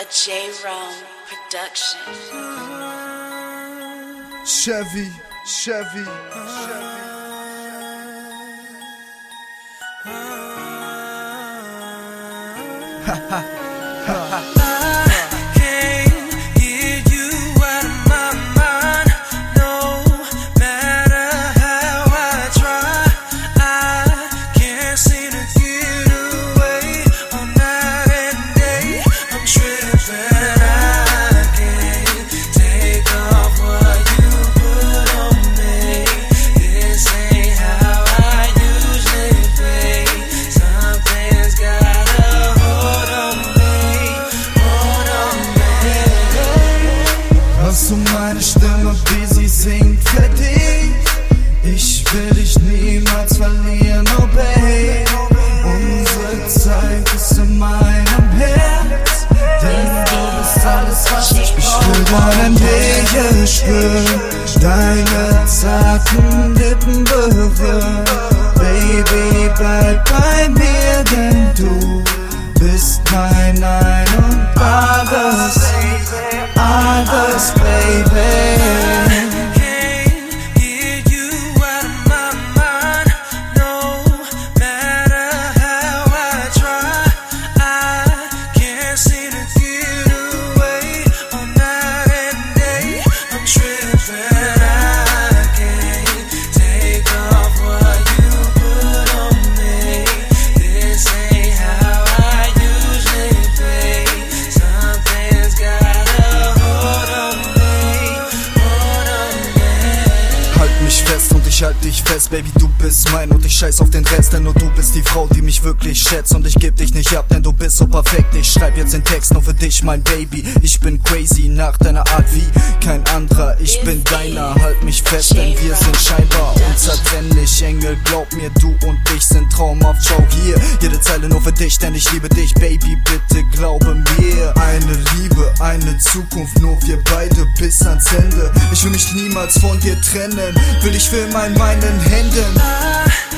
J-Rome production. Chevy. Meine Stimme, wie sie singt für dich. Ich will dich niemals verlieren, oh Babe. Unsere Zeit ist in meinem Herz, denn du bist alles, was ich brauche. Ich will deine Nähe spüren, deine zarten Lippen berühren. Baby, bleib bei mir, denn du bist mein Ein und alles, baby. Ich halt dich fest, Baby, du bist mein und ich scheiß auf den Rest, denn nur du bist die Frau, die mich wirklich schätzt und ich geb dich nicht ab, denn du bist so perfekt. Ich schreib jetzt den Text nur für dich, mein Baby. Ich bin crazy nach deiner Art wie kein anderer. Ich bin deiner, halt mich fest, denn wir sind scheinbar unzertrennlich. Engel, glaub mir, du und ich sind traumhaft. Schau hier, jede Zeile nur für dich, denn ich liebe dich, Baby, bitte glaube mir. Eine Liebe, eine Zukunft, nur wir beide bis ans Ende. Ich will mich niemals von dir trennen, will ich für in meinen Händen.